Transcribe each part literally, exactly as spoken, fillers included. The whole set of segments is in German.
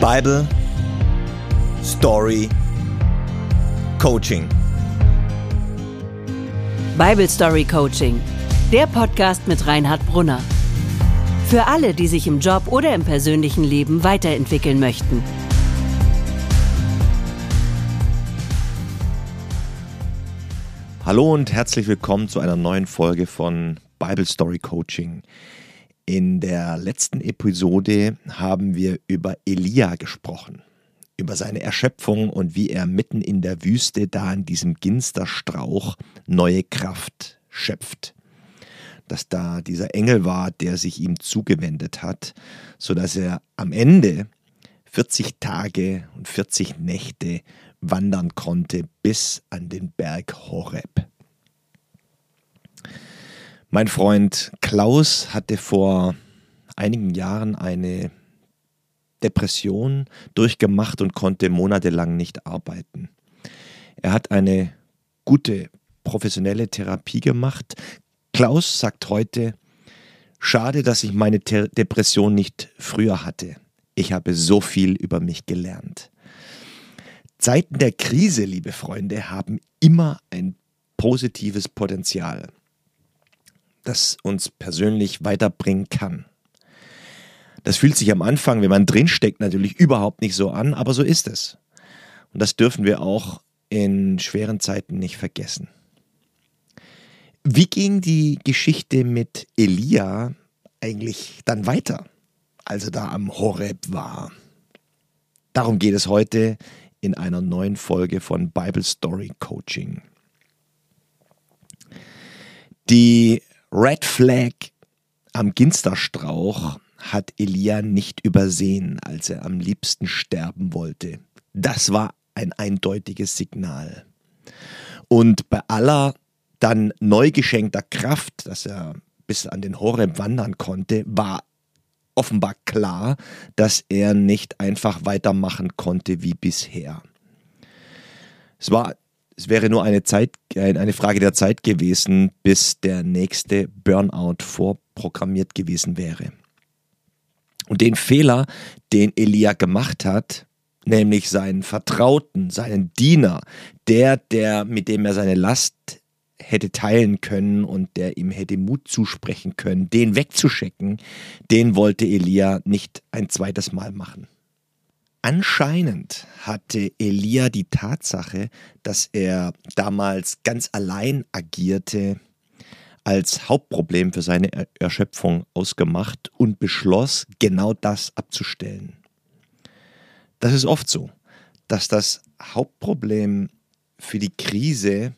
Bible, Story, Coaching. Bible Story Coaching, der Podcast mit Reinhard Brunner. Für alle, die sich im Job oder im persönlichen Leben weiterentwickeln möchten. Hallo und herzlich willkommen zu einer neuen Folge von Bible Story Coaching. In der letzten Episode haben wir über Elia gesprochen, über seine Erschöpfung und wie er mitten in der Wüste da in diesem Ginsterstrauch neue Kraft schöpft. Dass da dieser Engel war, der sich ihm zugewendet hat, sodass er am Ende vierzig Tage und vierzig Nächte wandern konnte bis an den Berg Horeb. Mein Freund Klaus hatte vor einigen Jahren eine Depression durchgemacht und konnte monatelang nicht arbeiten. Er hat eine gute professionelle Therapie gemacht. Klaus sagt heute, schade, dass ich meine Te- Depression nicht früher hatte. Ich habe so viel über mich gelernt. Zeiten der Krise, liebe Freunde, haben immer ein positives Potenzial, das uns persönlich weiterbringen kann. Das fühlt sich am Anfang, wenn man drinsteckt, natürlich überhaupt nicht so an, aber so ist es. Und das dürfen wir auch in schweren Zeiten nicht vergessen. Wie ging die Geschichte mit Elia eigentlich dann weiter, als er da am Horeb war? Darum geht es heute in einer neuen Folge von Bible Story Coaching. Die Red Flag am Ginsterstrauch hat Elia nicht übersehen, als er am liebsten sterben wollte. Das war ein eindeutiges Signal. Und bei aller dann neu geschenkter Kraft, dass er bis an den Horeb wandern konnte, war offenbar klar, dass er nicht einfach weitermachen konnte wie bisher. Es war Es wäre nur eine, Zeit, eine Frage der Zeit gewesen, bis der nächste Burnout vorprogrammiert gewesen wäre. Und den Fehler, den Elia gemacht hat, nämlich seinen Vertrauten, seinen Diener, der, der, mit dem er seine Last hätte teilen können und der ihm hätte Mut zusprechen können, den wegzuschicken, den wollte Elia nicht ein zweites Mal machen. Anscheinend hatte Elia die Tatsache, dass er damals ganz allein agierte, als Hauptproblem für seine Erschöpfung ausgemacht und beschloss, genau das abzustellen. Das ist oft so, dass das Hauptproblem für die Krise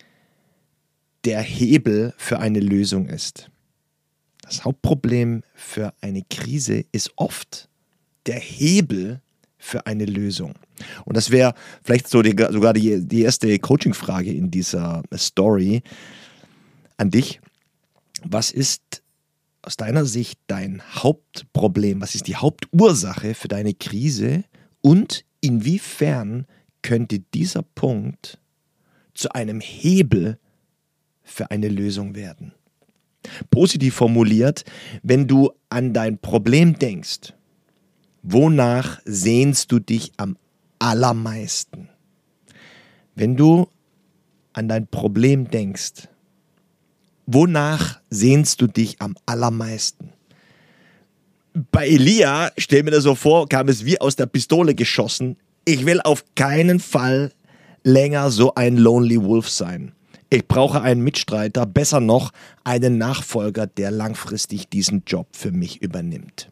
der Hebel für eine Lösung ist. Das Hauptproblem für eine Krise ist oft der Hebel für eine Lösung. Und das wäre vielleicht so die, sogar die, die erste Coaching-Frage in dieser Story an dich. Was ist aus deiner Sicht dein Hauptproblem? Was ist die Hauptursache für deine Krise? Und inwiefern könnte dieser Punkt zu einem Hebel für eine Lösung werden? Positiv formuliert, wenn du an dein Problem denkst, wonach sehnst du dich am allermeisten? Wenn du an dein Problem denkst, wonach sehnst du dich am allermeisten? Bei Elia, stell mir das so vor, kam es wie aus der Pistole geschossen. Ich will auf keinen Fall länger so ein Lonely Wolf sein. Ich brauche einen Mitstreiter, besser noch einen Nachfolger, der langfristig diesen Job für mich übernimmt.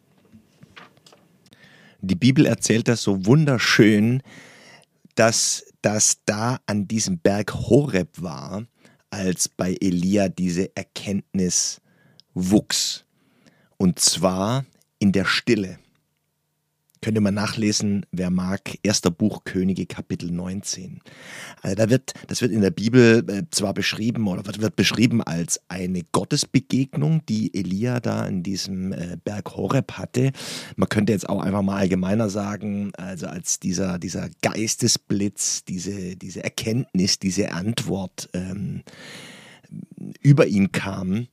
Die Bibel erzählt das so wunderschön, dass das da an diesem Berg Horeb war, als bei Elia diese Erkenntnis wuchs. Und zwar in der Stille. Könnt ihr mal nachlesen, wer mag, erster Buch Könige, Kapitel neunzehn. Also da wird, das wird in der Bibel äh, zwar beschrieben oder wird, wird beschrieben als eine Gottesbegegnung, die Elia da in diesem äh, Berg Horeb hatte. Man könnte jetzt auch einfach mal allgemeiner sagen, also als dieser, dieser Geistesblitz, diese, diese Erkenntnis, diese Antwort ähm, über ihn kam.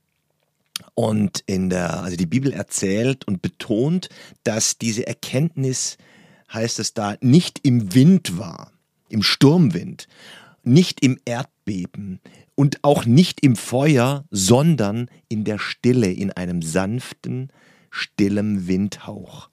Und in der, also die Bibel erzählt und betont, dass diese Erkenntnis heißt es da, nicht im Wind war, im Sturmwind, nicht im Erdbeben und auch nicht im Feuer, sondern in der Stille, in einem sanften, stillen Windhauch.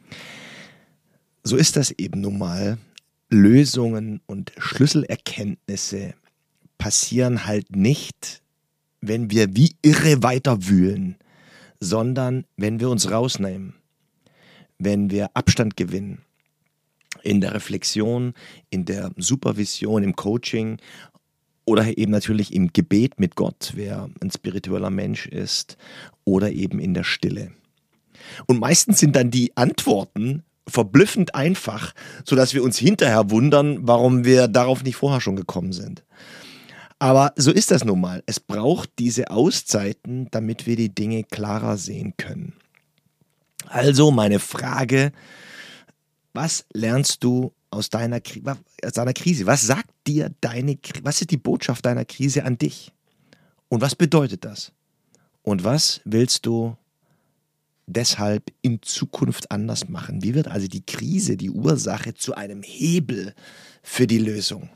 So ist das eben nun mal. Lösungen und Schlüsselerkenntnisse passieren halt nicht, wenn wir wie irre weiterwühlen, sondern wenn wir uns rausnehmen, wenn wir Abstand gewinnen in der Reflexion, in der Supervision, im Coaching oder eben natürlich im Gebet mit Gott, wer ein spiritueller Mensch ist, oder eben in der Stille. Und meistens sind dann die Antworten verblüffend einfach, sodass wir uns hinterher wundern, warum wir darauf nicht vorher schon gekommen sind. Aber so ist das nun mal. Es braucht diese Auszeiten, damit wir die Dinge klarer sehen können. Also meine Frage, was lernst du aus deiner, aus deiner Krise? Was sagt dir deine, was ist die Botschaft deiner Krise an dich? Und was bedeutet das? Und was willst du deshalb in Zukunft anders machen? Wie wird also die Krise, die Ursache zu einem Hebel für die Lösung?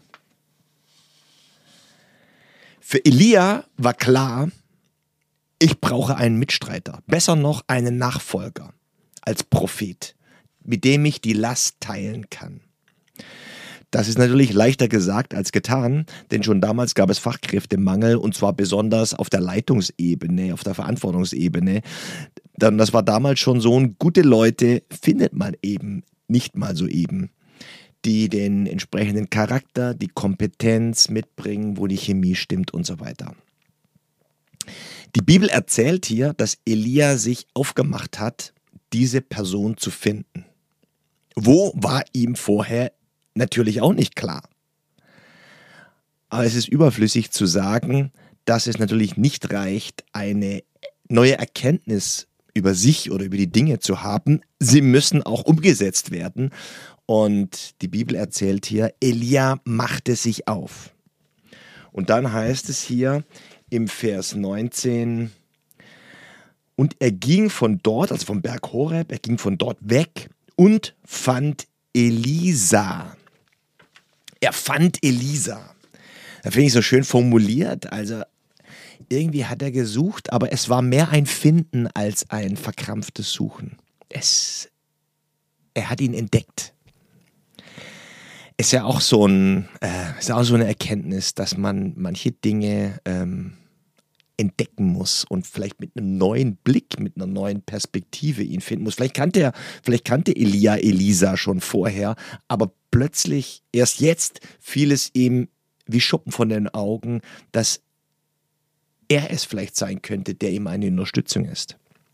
Für Elia war klar, ich brauche einen Mitstreiter, besser noch einen Nachfolger als Prophet, mit dem ich die Last teilen kann. Das ist natürlich leichter gesagt als getan, denn schon damals gab es Fachkräftemangel und zwar besonders auf der Leitungsebene, auf der Verantwortungsebene. Das war damals schon so, und gute Leute findet man eben nicht mal so eben, die den entsprechenden Charakter, die Kompetenz mitbringen, wo die Chemie stimmt und so weiter. Die Bibel erzählt hier, dass Elia sich aufgemacht hat, diese Person zu finden. Wo war ihm vorher natürlich auch nicht klar. Aber es ist überflüssig zu sagen, dass es natürlich nicht reicht, eine neue Erkenntnis über sich oder über die Dinge zu haben. Sie müssen auch umgesetzt werden. Und die Bibel erzählt hier, Elia machte sich auf. Und dann heißt es hier im Vers neunzehn, und er ging von dort, also vom Berg Horeb, er ging von dort weg und fand Elisa. Er fand Elisa. Das finde ich so schön formuliert. Also irgendwie hat er gesucht, aber es war mehr ein Finden als ein verkrampftes Suchen. Es, er hat ihn entdeckt. Ist ja auch so ein, äh, ist auch so eine Erkenntnis, dass man manche Dinge ähm, entdecken muss und vielleicht mit einem neuen Blick, mit einer neuen Perspektive ihn finden muss. Vielleicht kannte er, vielleicht kannte Elia Elisa schon vorher, aber plötzlich, erst jetzt, fiel es ihm wie Schuppen von den Augen, dass er es vielleicht sein könnte, der ihm eine Unterstützung ist.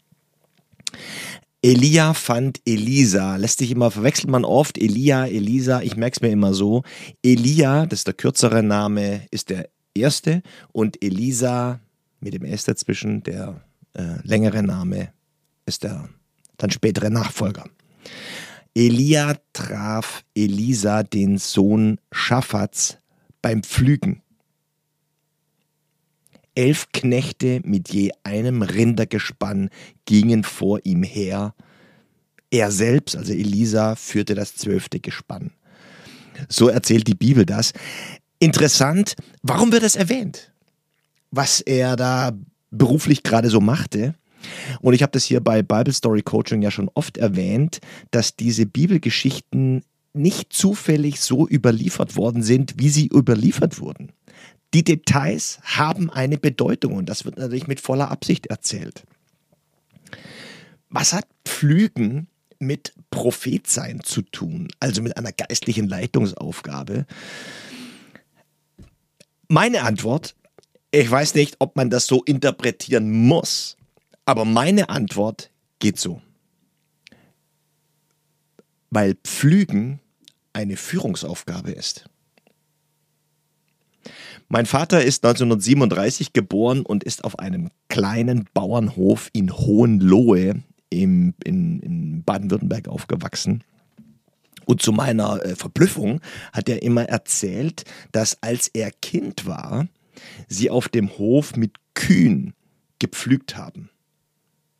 Elia fand Elisa, lässt sich immer, verwechselt man oft, Elia, Elisa, ich merke es mir immer so. Elia, das ist der kürzere Name, ist der erste und Elisa mit dem S dazwischen, der äh, längere Name, ist der dann spätere Nachfolger. Elia traf Elisa, den Sohn Schaphats, beim Pflügen. Elf Knechte mit je einem Rindergespann gingen vor ihm her. Er selbst, also Elisa, führte das zwölfte Gespann. So erzählt die Bibel das. Interessant, warum wird das erwähnt? Was er da beruflich gerade so machte. Und ich habe das hier bei Bible Story Coaching ja schon oft erwähnt, dass diese Bibelgeschichten nicht zufällig so überliefert worden sind, wie sie überliefert wurden. Die Details haben eine Bedeutung und das wird natürlich mit voller Absicht erzählt. Was hat Pflügen mit Prophetsein zu tun, also mit einer geistlichen Leitungsaufgabe? Meine Antwort, ich weiß nicht, ob man das so interpretieren muss, aber meine Antwort geht so. Weil Pflügen eine Führungsaufgabe ist. Mein Vater ist neunzehnhundertsiebenunddreißig geboren und ist auf einem kleinen Bauernhof in Hohenlohe im, in, in Baden-Württemberg aufgewachsen. Und zu meiner äh, Verblüffung hat er immer erzählt, dass als er Kind war, sie auf dem Hof mit Kühen gepflügt haben.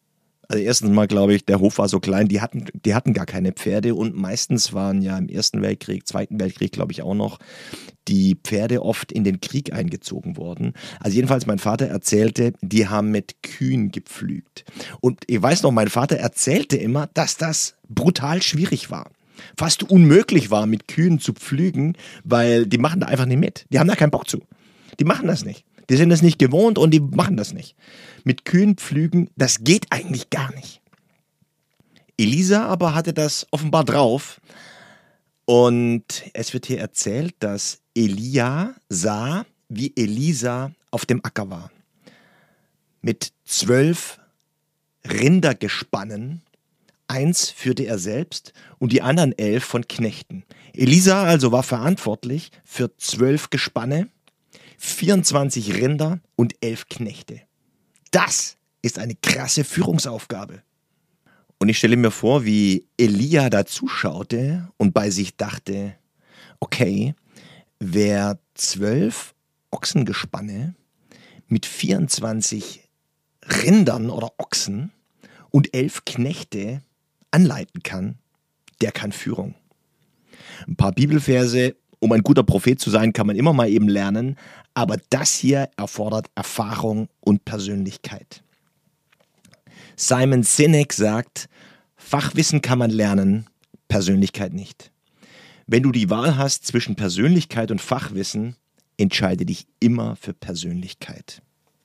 Also erstens mal glaube ich, der Hof war so klein, die hatten, die hatten gar keine Pferde und meistens waren ja im Ersten Weltkrieg, Zweiten Weltkrieg glaube ich auch noch, die Pferde oft in den Krieg eingezogen worden. Also jedenfalls mein Vater erzählte, die haben mit Kühen gepflügt. Und ich weiß noch, mein Vater erzählte immer, dass das brutal schwierig war. Fast unmöglich war, mit Kühen zu pflügen, weil die machen da einfach nicht mit. Die haben da keinen Bock zu. Die machen das nicht. Die sind es nicht gewohnt und die machen das nicht. Mit Kühen pflügen, das geht eigentlich gar nicht. Elisa aber hatte das offenbar drauf. Und es wird hier erzählt, dass Elia sah, wie Elisa auf dem Acker war. Mit zwölf Rindergespannen. Eins führte er selbst und die anderen elf von Knechten. Elisa also war verantwortlich für zwölf Gespanne, vierundzwanzig Rinder und elf Knechte. Das ist eine krasse Führungsaufgabe. Und ich stelle mir vor, wie Elia da zuschaute und bei sich dachte, okay, wer zwölf Ochsengespanne mit vierundzwanzig Rindern oder Ochsen und elf Knechte anleiten kann, der kann Führung. Ein paar Bibelverse, um ein guter Prophet zu sein, kann man immer mal eben lernen, aber das hier erfordert Erfahrung und Persönlichkeit. Simon Sinek sagt, Fachwissen kann man lernen, Persönlichkeit nicht. Wenn du die Wahl hast zwischen Persönlichkeit und Fachwissen, entscheide dich immer für Persönlichkeit.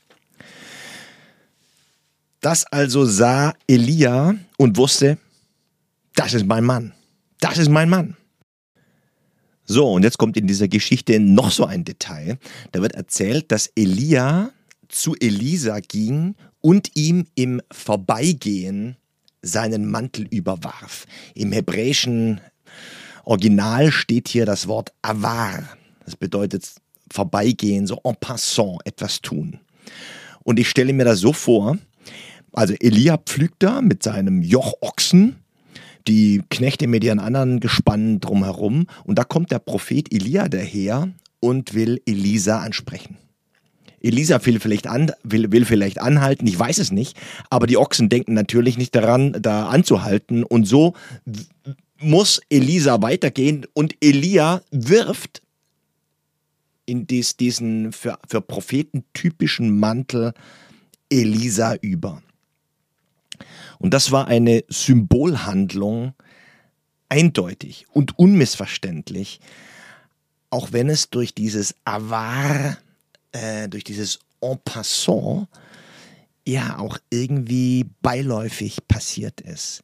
Das also sah Elia und wusste, das ist mein Mann. Das ist mein Mann. So, und jetzt kommt in dieser Geschichte noch so ein Detail. Da wird erzählt, dass Elia zu Elisa ging und ihm im Vorbeigehen seinen Mantel überwarf. Im hebräischen Original steht hier das Wort avar. Das bedeutet vorbeigehen, so en passant, etwas tun. Und ich stelle mir das so vor, also Elia pflügt da mit seinem Joch Ochsen, die Knechte mit ihren anderen Gespannen drumherum und da kommt der Prophet Elia daher und will Elisa ansprechen. Elisa will vielleicht, an, will, will vielleicht anhalten, ich weiß es nicht, aber die Ochsen denken natürlich nicht daran, da anzuhalten und so muss Elisa weitergehen und Elia wirft in dies, diesen für, für Propheten typischen Mantel Elisa über. Und das war eine Symbolhandlung, eindeutig und unmissverständlich, auch wenn es durch dieses Avar, äh, durch dieses En passant, ja auch irgendwie beiläufig passiert ist.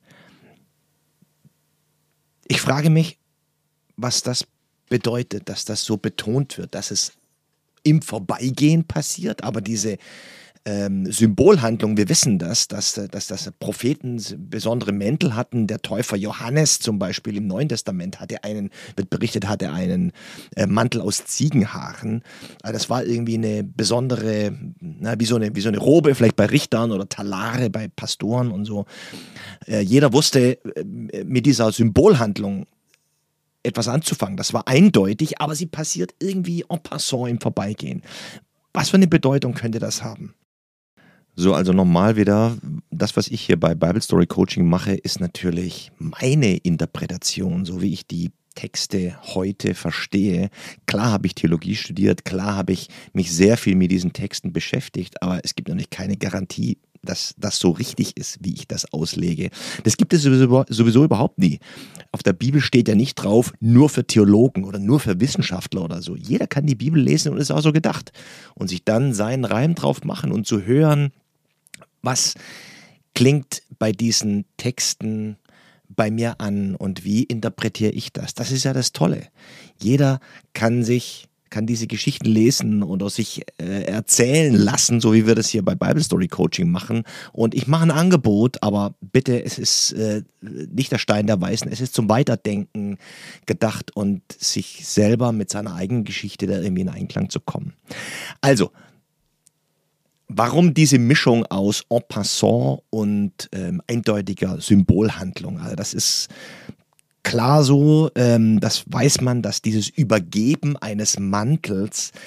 Ich frage mich, was das bedeutet, dass das so betont wird, dass es im Vorbeigehen passiert, aber diese ähm, Symbolhandlung, wir wissen das, dass, dass, dass Propheten besondere Mäntel hatten. Der Täufer Johannes zum Beispiel im Neuen Testament hatte einen, wird berichtet, hatte einen äh, Mantel aus Ziegenhaaren. Also das war irgendwie eine besondere, na, wie, so eine, wie so eine Robe, vielleicht bei Richtern oder Talare bei Pastoren und so. Äh, jeder wusste äh, mit dieser Symbolhandlung etwas anzufangen. Das war eindeutig, aber sie passiert irgendwie en passant im Vorbeigehen. Was für eine Bedeutung könnte das haben? So, also nochmal wieder, das, was ich hier bei Bible Story Coaching mache, ist natürlich meine Interpretation, so wie ich die Texte heute verstehe. Klar habe ich Theologie studiert, klar habe ich mich sehr viel mit diesen Texten beschäftigt, aber es gibt natürlich keine Garantie, dass das so richtig ist, wie ich das auslege. Das gibt es sowieso, sowieso überhaupt nie. Auf der Bibel steht ja nicht drauf, nur für Theologen oder nur für Wissenschaftler oder so. Jeder kann die Bibel lesen und ist auch so gedacht. Und sich dann seinen Reim drauf machen und zu hören, was klingt bei diesen Texten bei mir an und wie interpretiere ich das? Das ist ja das Tolle. Jeder kann sich kann diese Geschichten lesen oder sich äh, erzählen lassen, so wie wir das hier bei Bible Story Coaching machen. Und ich mache ein Angebot, aber bitte, es ist äh, nicht der Stein der Weisen, es ist zum Weiterdenken gedacht und sich selber mit seiner eigenen Geschichte da irgendwie in Einklang zu kommen. Also, warum diese Mischung aus En passant und ähm, eindeutiger Symbolhandlung? Also das ist klar so, ähm, das weiß man, dass dieses Übergeben eines Mantels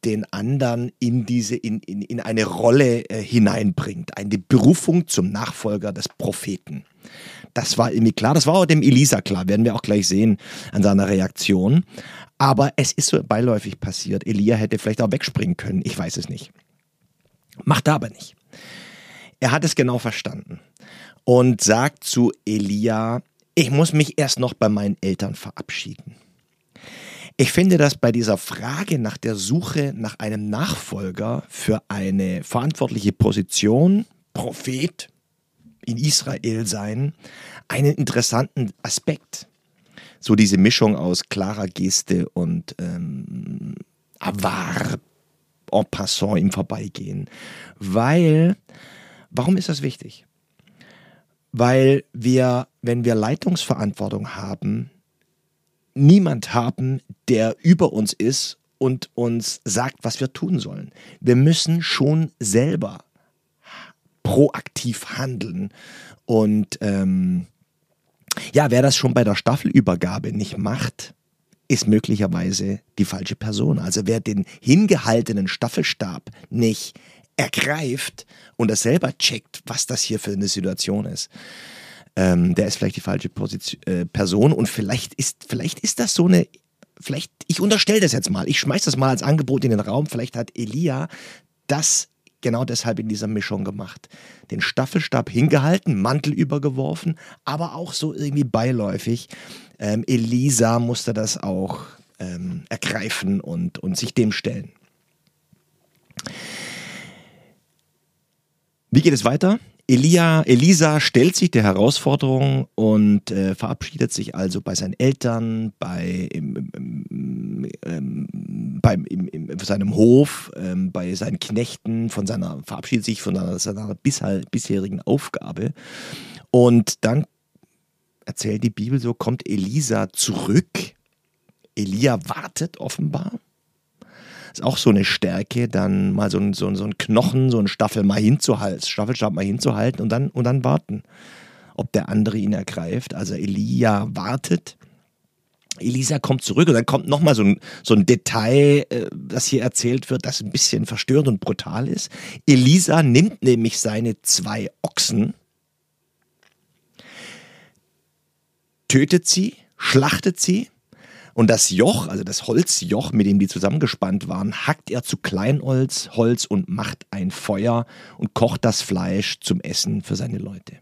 den anderen in diese, in, in, in eine Rolle äh, hineinbringt. Eine Berufung zum Nachfolger des Propheten. Das war irgendwie klar, das war auch dem Elisa klar, werden wir auch gleich sehen an seiner Reaktion. Aber es ist so beiläufig passiert. Elia hätte vielleicht auch wegspringen können, ich weiß es nicht. Macht er aber nicht. Er hat es genau verstanden und sagt zu Elia, ich muss mich erst noch bei meinen Eltern verabschieden. Ich finde, dass bei dieser Frage nach der Suche nach einem Nachfolger für eine verantwortliche Position, Prophet in Israel sein, einen interessanten Aspekt. So diese Mischung aus klarer Geste und ähm, Avar, en passant im Vorbeigehen. Weil, warum ist das wichtig? Weil wir, wenn wir Leitungsverantwortung haben, niemand haben, der über uns ist und uns sagt, was wir tun sollen. Wir müssen schon selber proaktiv handeln. Und ähm, ja, wer das schon bei der Staffelübergabe nicht macht, ist möglicherweise die falsche Person. Also wer den hingehaltenen Staffelstab nicht ergreift und das selber checkt, was das hier für eine Situation ist, ähm, der ist vielleicht die falsche Position, äh, Person und vielleicht ist, vielleicht ist das so eine, vielleicht, ich unterstelle das jetzt mal, ich schmeiß das mal als Angebot in den Raum, vielleicht hat Elia das genau deshalb in dieser Mischung gemacht. Den Staffelstab hingehalten, Mantel übergeworfen, aber auch so irgendwie beiläufig. Ähm, Elisa musste das auch ähm, ergreifen und, und sich dem stellen. Wie geht es weiter? Elia, Elisa stellt sich der Herausforderung und äh, verabschiedet sich also bei seinen Eltern, bei, im, im, im, beim, im, im, seinem Hof, ähm, bei seinen Knechten, von seiner, verabschiedet sich von seiner, seiner bisher, bisherigen Aufgabe. Und dann erzählt die Bibel so, kommt Elisa zurück. Elia wartet offenbar. Ist auch so eine Stärke, dann mal so ein, so ein, so ein Knochen, so ein Staffel mal hinzuhalten, Staffelstab mal hinzuhalten und dann, und dann warten, ob der andere ihn ergreift. Also Elia wartet, Elisa kommt zurück und dann kommt nochmal so ein, so ein Detail, äh, das hier erzählt wird, das ein bisschen verstörend und brutal ist. Elisa nimmt nämlich seine zwei Ochsen, tötet sie, schlachtet sie, und das Joch, also das Holzjoch, mit dem die zusammengespannt waren, hackt er zu Kleinholz Holz und macht ein Feuer und kocht das Fleisch zum Essen für seine Leute.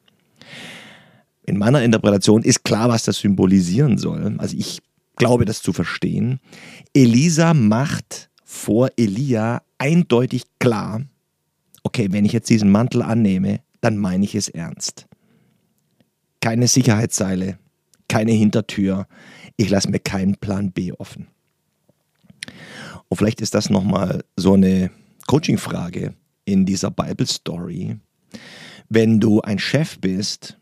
In meiner Interpretation ist klar, was das symbolisieren soll. Also ich glaube, das zu verstehen. Elisa macht vor Elia eindeutig klar, okay, wenn ich jetzt diesen Mantel annehme, dann meine ich es ernst. Keine Sicherheitsseile, keine Hintertür. Ich lasse mir keinen Plan B offen. Und vielleicht ist das nochmal so eine Coaching-Frage in dieser Bible-Story. Wenn du ein Chef bist,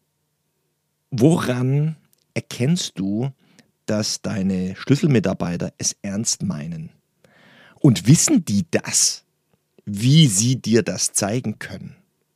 woran erkennst du, dass deine Schlüsselmitarbeiter es ernst meinen? Und wissen die das, wie sie dir das zeigen können?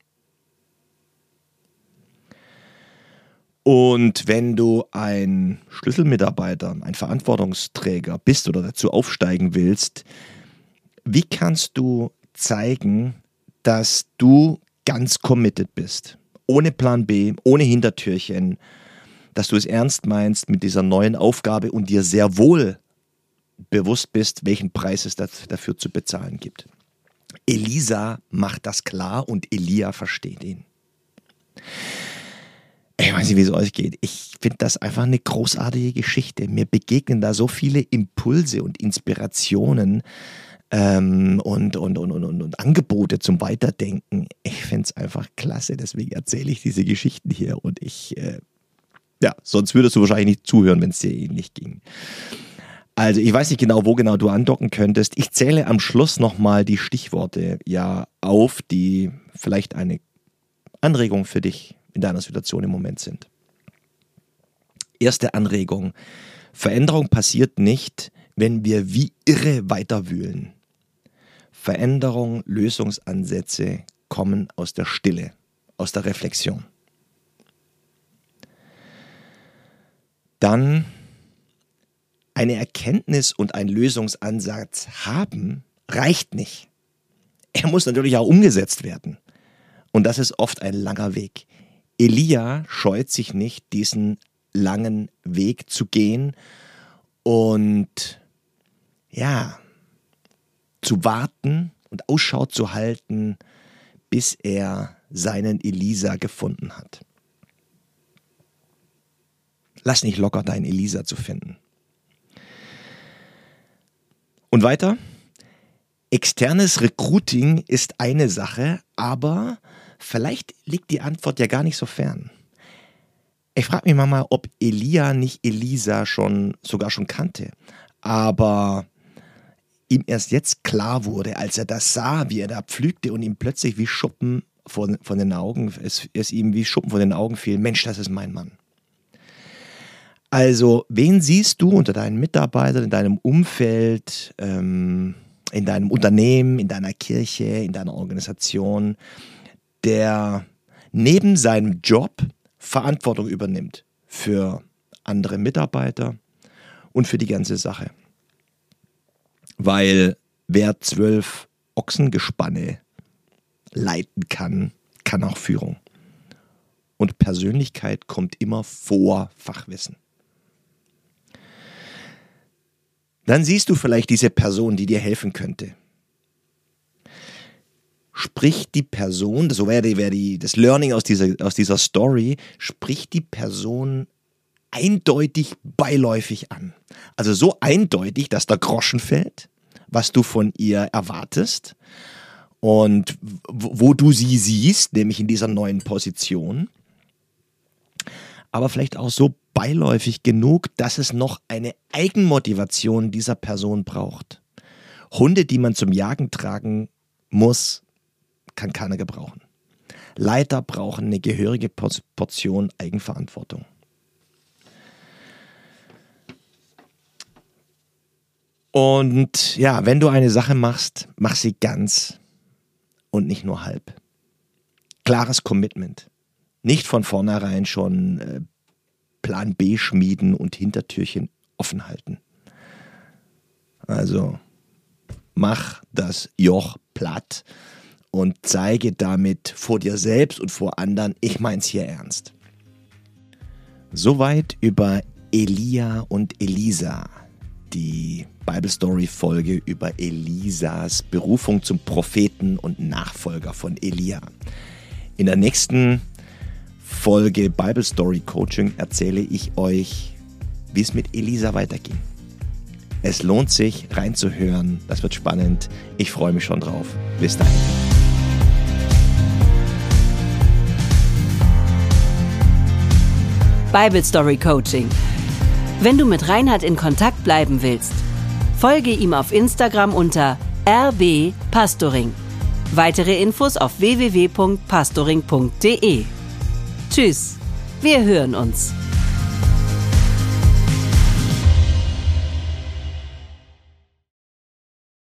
Und wenn du ein Schlüsselmitarbeiter, ein Verantwortungsträger bist oder dazu aufsteigen willst, wie kannst du zeigen, dass du ganz committed bist? Ohne Plan B, ohne Hintertürchen, dass du es ernst meinst mit dieser neuen Aufgabe und dir sehr wohl bewusst bist, welchen Preis es dafür zu bezahlen gibt. Elisa macht das klar und Elia versteht ihn. Ich weiß nicht, wie es euch geht. Ich finde das einfach eine großartige Geschichte. Mir begegnen da so viele Impulse und Inspirationen ähm, und, und, und, und, und Angebote zum Weiterdenken. Ich finde es einfach klasse, deswegen erzähle ich diese Geschichten hier. Und ich, äh, ja, sonst würdest du wahrscheinlich nicht zuhören, wenn es dir ähnlich ging. Also ich weiß nicht genau, wo genau du andocken könntest. Ich zähle am Schluss nochmal die Stichworte ja auf, die vielleicht eine Anregung für dich in deiner Situation im Moment sind. Erste Anregung. Veränderung passiert nicht, wenn wir wie irre weiterwühlen. Veränderung, Lösungsansätze kommen aus der Stille, aus der Reflexion. Dann Eine Erkenntnis und ein Lösungsansatz haben reicht nicht. Er muss natürlich auch umgesetzt werden. Und das ist oft ein langer Weg. Elia scheut sich nicht, diesen langen Weg zu gehen und ja, zu warten und Ausschau zu halten, bis er seinen Elisa gefunden hat. Lass nicht locker, deinen Elisa zu finden. Und weiter? Externes Recruiting ist eine Sache, aber vielleicht liegt die Antwort ja gar nicht so fern. Ich frage mich manchmal, ob Elia nicht Elisa schon sogar schon kannte, aber ihm erst jetzt klar wurde, als er das sah, wie er da pflügte und ihm plötzlich wie Schuppen von, von den Augen, es, es ihm wie Schuppen von den Augen fiel, Mensch, das ist mein Mann. Also, wen siehst du unter deinen Mitarbeitern, in deinem Umfeld, ähm, in deinem Unternehmen, in deiner Kirche, in deiner Organisation, der neben seinem Job Verantwortung übernimmt für andere Mitarbeiter und für die ganze Sache? Weil wer zwölf Ochsengespanne leiten kann, kann auch Führung. Und Persönlichkeit kommt immer vor Fachwissen. Dann siehst du vielleicht diese Person, die dir helfen könnte. Spricht die Person, so wäre die, wär die, das Learning aus dieser, aus dieser Story, spricht die Person eindeutig beiläufig an. Also so eindeutig, dass der Groschen fällt, was du von ihr erwartest und wo du sie siehst, nämlich in dieser neuen Position. Aber vielleicht auch so beiläufig genug, dass es noch eine Eigenmotivation dieser Person braucht. Hunde, die man zum Jagen tragen muss, kann keiner gebrauchen. Leiter brauchen eine gehörige Portion Eigenverantwortung. Und ja, wenn du eine Sache machst, mach sie ganz und nicht nur halb. Klares Commitment. Nicht von vornherein schon äh, Plan B schmieden und Hintertürchen offen halten. Also mach das Joch platt und zeige damit vor dir selbst und vor anderen, ich mein's hier ernst. Soweit über Elia und Elisa, die Bible Story Folge über Elisas Berufung zum Propheten und Nachfolger von Elia. In der nächsten Folge Bible Story Coaching erzähle ich euch, wie es mit Elisa weiterging. Es lohnt sich reinzuhören, das wird spannend. Ich freue mich schon drauf. Bis dahin. Bible Story Coaching. Wenn du mit Reinhard in Kontakt bleiben willst, folge ihm auf Instagram unter r b pastoring. Weitere Infos auf w w w punkt pastoring punkt d e. Tschüss, wir hören uns.